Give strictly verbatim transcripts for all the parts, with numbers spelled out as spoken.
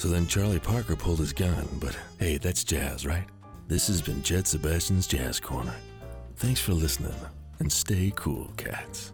So then Charlie Parker pulled his gun, but hey, that's jazz, right? This has been Jed Sebastian's Jazz Corner. Thanks for listening, and stay cool, cats.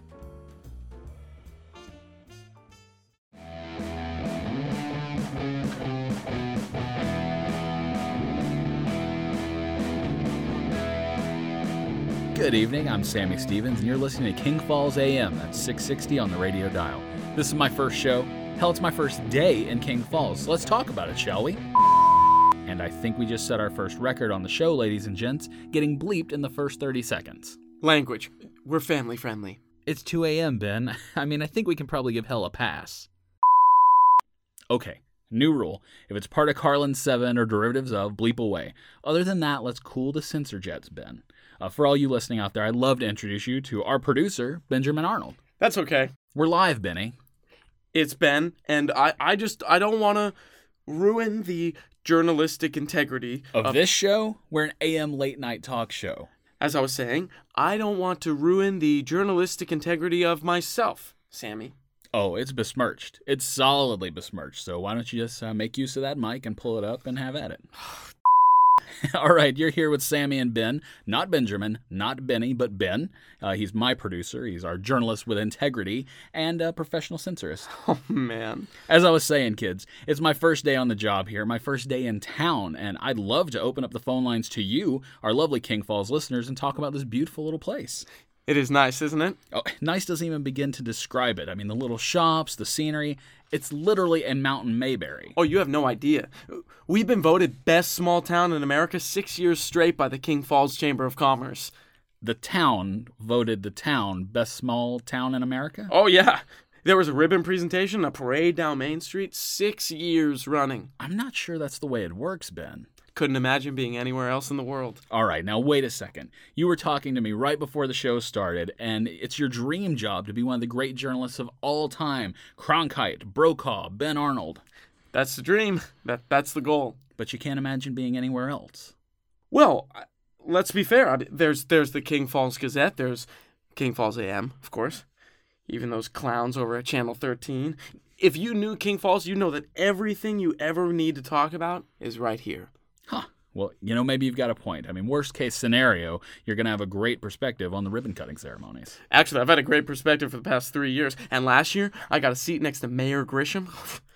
Good evening, I'm Sammy Stevens, and you're listening to King Falls A M. That's six sixty on the radio dial. This is my first show. Hell, it's my first day in King Falls. Let's talk about it, shall we? And I think we just set our first record on the show, ladies and gents, getting bleeped in the first thirty seconds. Language. We're family friendly. It's two a.m., Ben. I mean, I think we can probably give hell a pass. Okay, new rule. If it's part of Carlin seven or derivatives of, bleep away. Other than that, let's cool the censor jets, Ben. Uh, for all you listening out there, I'd love to introduce you to our producer, Benjamin Arnold. That's okay. We're live, Benny. It's Ben, and I, I just, I don't want to ruin the journalistic integrity Of, of this show, we're an A M late night talk show. As I was saying, I don't want to ruin the journalistic integrity of myself, Sammy. Oh, it's besmirched. It's solidly besmirched, so why don't you just uh, make use of that mic and pull it up and have at it. All right, you're here with Sammy and Ben. Not Benjamin, not Benny, but Ben. Uh, he's my producer. He's our journalist with integrity and a professional censorist. Oh, man. As I was saying, kids, it's my first day on the job here, my first day in town, and I'd love to open up the phone lines to you, our lovely King Falls listeners, and talk about this beautiful little place. It is nice, isn't it? Oh, nice doesn't even begin to describe it. I mean, the little shops, the scenery, it's literally a mountain Mayberry. Oh, you have no idea. We've been voted best small town in America six years straight by the King Falls Chamber of Commerce. The town voted the town best small town in America? Oh, yeah. There was a ribbon presentation, a parade down Main Street, six years running. I'm not sure that's the way it works, Ben. Couldn't imagine being anywhere else in the world. All right, now wait a second. You were talking to me right before the show started, and it's your dream job to be one of the great journalists of all time. Cronkite, Brokaw, Ben Arnold. That's the dream. That That's the goal. But you can't imagine being anywhere else. Well, let's be fair. I mean, there's there's the King Falls Gazette. There's King Falls A M, of course. Even those clowns over at Channel thirteen. If you knew King Falls, you know that everything you ever need to talk about is right here. Huh. Well, you know, maybe you've got a point. I mean, worst case scenario, you're going to have a great perspective on the ribbon cutting ceremonies. Actually, I've had a great perspective for the past three years. And last year, I got a seat next to Mayor Grisham.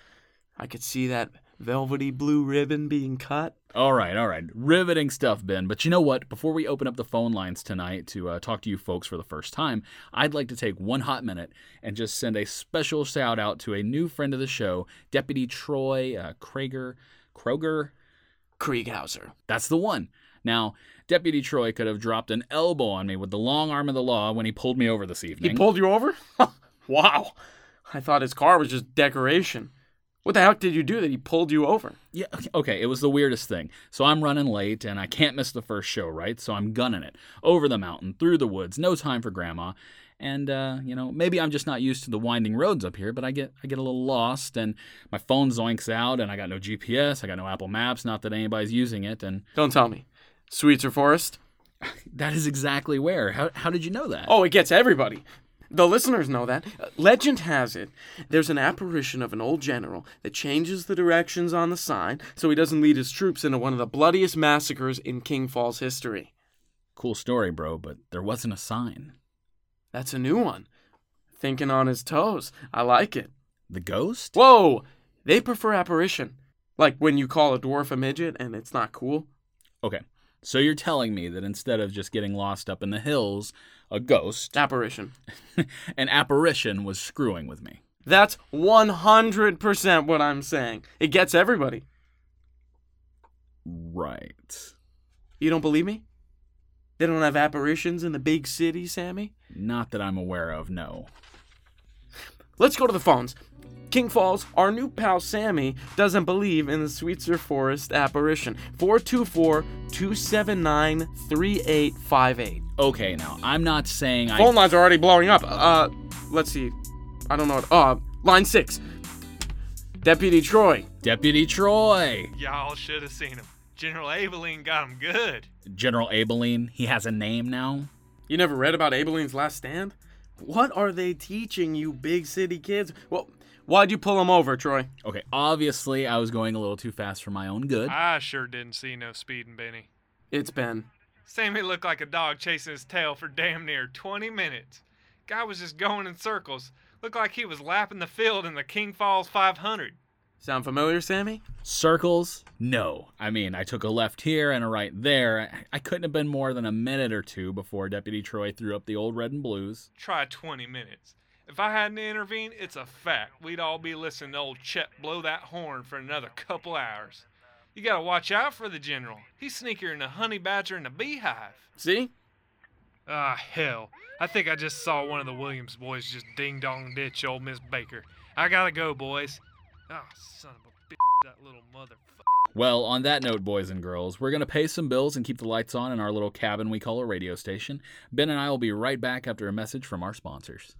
I could see that velvety blue ribbon being cut. All right, all right. Riveting stuff, Ben. But you know what? Before we open up the phone lines tonight to uh, talk to you folks for the first time, I'd like to take one hot minute and just send a special shout out to a new friend of the show, Deputy Troy uh, Krager, Kroger. Krieghauser. That's the one. Now, Deputy Troy could have dropped an elbow on me with the long arm of the law when he pulled me over this evening. He pulled you over? Wow. I thought his car was just decoration. What the heck did you do that he pulled you over? Yeah, okay, it was the weirdest thing. So I'm running late, and I can't miss the first show, right? So I'm gunning it. Over the mountain, through the woods, no time for Grandma. And, uh, you know, maybe I'm just not used to the winding roads up here, but I get I get a little lost, and my phone zoinks out, and I got no G P S, I got no Apple Maps, not that anybody's using it, and... Don't tell me. Sweetser Forest? That is exactly where. How, how did you know that? Oh, it gets everybody. The listeners know that. Legend has it, there's an apparition of an old general that changes the directions on the sign so he doesn't lead his troops into one of the bloodiest massacres in King Falls history. Cool story, bro, but there wasn't a sign. That's a new one. Thinking on his toes. I like it. The ghost? Whoa! They prefer apparition. Like when you call a dwarf a midget and it's not cool. Okay, so you're telling me that instead of just getting lost up in the hills, a ghost... Apparition. an apparition was screwing with me. That's one hundred percent what I'm saying. It gets everybody. Right. You don't believe me? They don't have apparitions in the big city, Sammy? Not that I'm aware of, no. Let's go to the phones. King Falls, our new pal Sammy, doesn't believe in the Sweetser Forest apparition. four two four, two seven nine, three eight five eight. Okay, now, I'm not saying I... Phone lines are already blowing up. Uh, let's see. I don't know. What, uh, line six. Deputy Troy. Deputy Troy. Y'all should have seen him. General Abilene got him good. General Abilene, he has a name now? You never read about Abilene's Last Stand? What are they teaching you big city kids? Well, Why'd you pull him over, Troy? Okay, obviously I was going a little too fast for my own good. I sure didn't see no speeding, Benny. It's Ben. Sammy looked like a dog chasing his tail for damn near twenty minutes. Guy was just going in circles. Looked like he was lapping the field in the King Falls five hundred. Sound familiar, Sammy? Circles? No. I mean, I took a left here and a right there. I couldn't have been more than a minute or two before Deputy Troy threw up the old red and blues. Try twenty minutes. If I hadn't intervened, it's a fact we'd all be listening to old Chet blow that horn for another couple hours. You gotta watch out for the General. He's sneakier than a honey badger in a beehive. See? Ah, hell. I think I just saw one of the Williams boys just ding-dong ditch old Miss Baker. I gotta go, boys. Ah, son of a bitch, that little motherfucker. Well, on that note, boys and girls, we're going to pay some bills and keep the lights on in our little cabin we call a radio station. Ben and I will be right back after a message from our sponsors.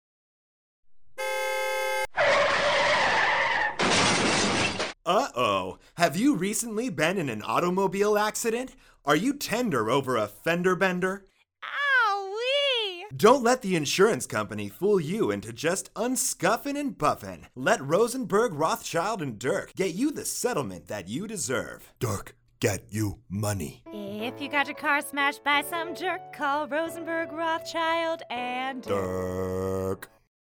Uh-oh. Have you recently been in an automobile accident? Are you tender over a fender bender? Ow-wee! Don't let the insurance company fool you into just unscuffing and buffing. Let Rosenberg, Rothschild, and Dirk get you the settlement that you deserve. Dirk, get you money. If you got your car smashed by some jerk, call Rosenberg, Rothschild, and... Dirk.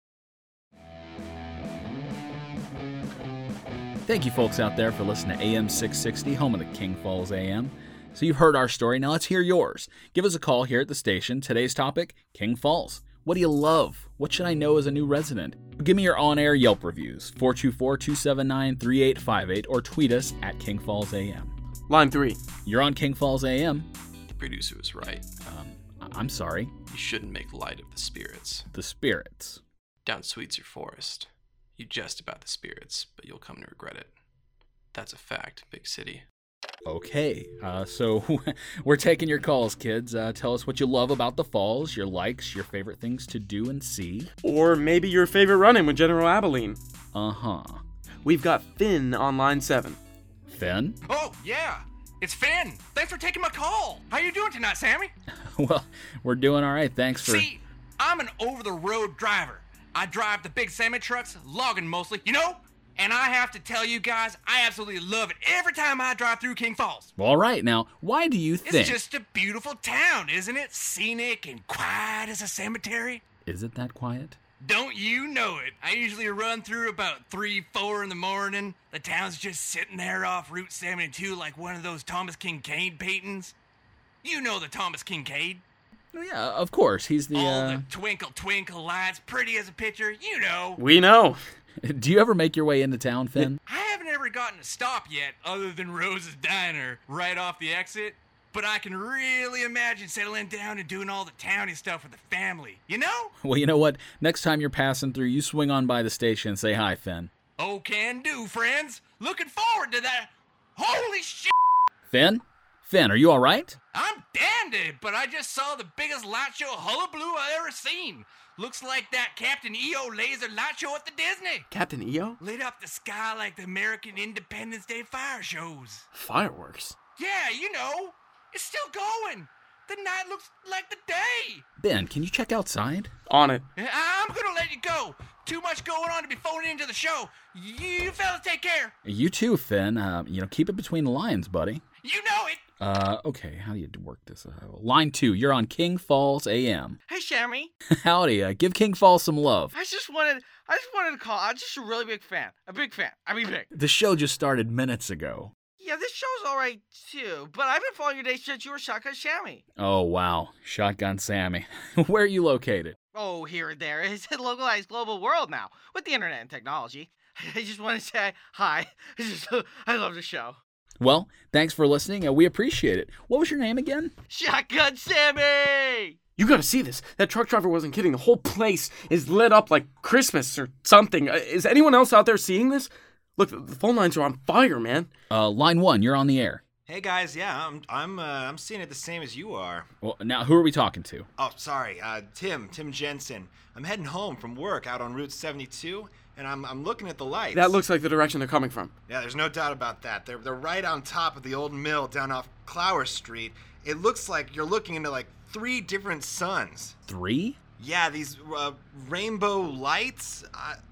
Thank you folks out there for listening to A M six sixty, home of the King Falls A M. So you've heard our story, now let's hear yours. Give us a call here at the station. Today's topic, King Falls. What do you love? What should I know as a new resident? Give me your on-air Yelp reviews, four two four, two seven nine, three eight five eight, or tweet us at King Falls A M. Line three. You're on King Falls A M. The producer was right. Um, I- I'm sorry. You shouldn't make light of the spirits. The spirits. Down Sweetser Forest. You jest about the spirits, but you'll come to regret it. That's a fact, big city. Okay, uh, so we're taking your calls, kids. Uh, tell us what you love about the falls, your likes, your favorite things to do and see. Or maybe your favorite run-in with General Abilene. Uh-huh. We've got Finn on line seven. Finn? Oh, yeah. It's Finn. Thanks for taking my call. How you doing tonight, Sammy? Well, we're doing all right. Thanks for... See, I'm an over-the-road driver. I drive the big Sammy trucks, logging mostly, you know? And I have to tell you guys, I absolutely love it every time I drive through King Falls. All right, now, why do you think... It's just a beautiful town, isn't it? Scenic and quiet as a cemetery. Is it that quiet? Don't you know it? I usually run through about three, four in the morning. The town's just sitting there off Route seventy-two like one of those Thomas Kincaid paintings. You know the Thomas Kincaid. Oh, yeah, of course. He's the... All Uh... the twinkle twinkle lights, pretty as a picture, you know. We know. Do you ever make your way into town, Finn? I haven't ever gotten a stop yet other than Rose's Diner right off the exit. But I can really imagine settling down and doing all the towny stuff with the family, you know? Well, you know what? Next time you're passing through, you swing on by the station and say hi, Finn. Oh, can do, friends. Looking forward to that. Holy shit! Finn? Finn, are you all right? I'm dandy, but I just saw the biggest light show hullabaloo I ever seen. Looks like that Captain E O laser light show at the Disney. Captain E O? Lit up the sky like the American Independence Day fire shows. Fireworks? Yeah, you know. It's still going. The night looks like the day. Ben, can you check outside? On it. I'm gonna let you go. Too much going on to be phoning into the show. You fellas take care. You too, Finn. Uh, you know, keep it between the lines, buddy. You know it. Uh, okay, how do you work this? Uh, line two, you're on King Falls A M. Hey, Sammy. Howdy, uh, give King Falls some love. I just wanted, I just wanted to call. I'm just a really big fan. A big fan. I mean, big. The show just started minutes ago. Yeah, this show's all right too. But I've been following your day since you were Shotgun Sammy. Oh wow, Shotgun Sammy. Where are you located? Oh, here and there. It's a localized global world now with the internet and technology. I just want to say hi. I just, I love the show. Well, thanks for listening, and we appreciate it. What was your name again? Shotgun Sammy! You gotta see this. That truck driver wasn't kidding. The whole place is lit up like Christmas or something. Uh, is anyone else out there seeing this? Look, the phone lines are on fire, man. Uh, line one, you're on the air. Hey guys, yeah, I'm I'm uh, I'm seeing it the same as you are. Well, now who are we talking to? Oh, sorry, uh, Tim, Tim Jensen. I'm heading home from work out on Route seventy-two, and I'm I'm looking at the lights. That looks like the direction they're coming from. Yeah, there's no doubt about that. They're they're right on top of the old mill down off Clower Street. It looks like you're looking into like three different suns. Three? Yeah, these uh, rainbow lights. I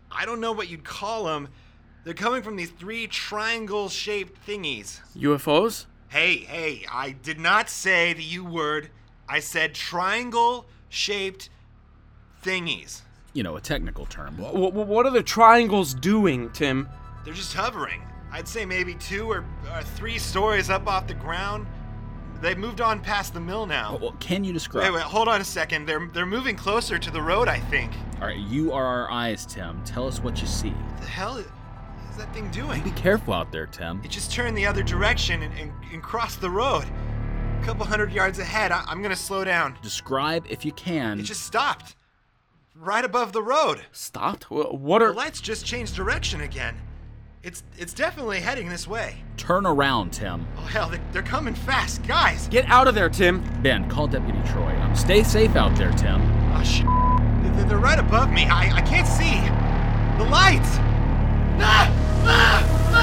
I don't know what you'd call them. They're coming from these three triangle-shaped thingies. U F Os? Hey, hey, I did not say the U word. I said triangle-shaped thingies. You know, a technical term. W- w- what are the triangles doing, Tim? They're just hovering. I'd say maybe two or, or three stories up off the ground. They've moved on past the mill now. Well, can you describe? Wait, wait, hold on a second. They're they're moving closer to the road, I think. All right, you are our eyes, Tim. Tell us what you see. What the hell is that thing doing? Be careful out there, Tim. It just turned the other direction and, and, and crossed the road. A couple hundred yards ahead. I, I'm gonna slow down. Describe, if you can. It just stopped. Right above the road. Stopped? What are... The lights just changed direction again. It's it's definitely heading this way. Turn around, Tim. Oh, hell, they're, they're coming fast. Guys! Get out of there, Tim! Ben, call Deputy Troy. Um, stay safe out there, Tim. Oh, shit. They're, they're right above me. I, I can't see. The lights! Ah! Ah!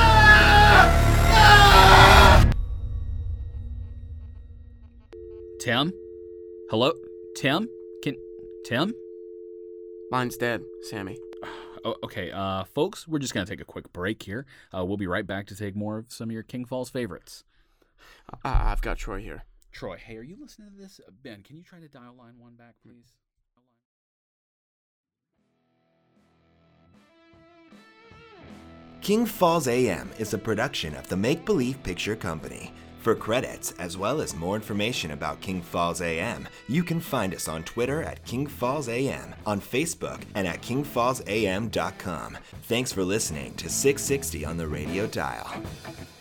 Ah! Ah! Tim? Hello? Tim? Can... Tim? Mine's dead, Sammy. Oh, okay, uh, folks, we're just going to take a quick break here. Uh, we'll be right back to take more of some of your King Falls favorites. Uh, I've got Troy here. Troy, hey, are you listening to this? Uh, Ben, can you try to dial line one back, please? King Falls A M is a production of the Make Believe Picture Company. For credits, as well as more information about King Falls A M, you can find us on Twitter at King Falls A M, on Facebook, and at king falls a m dot com. Thanks for listening to six sixty on the radio dial.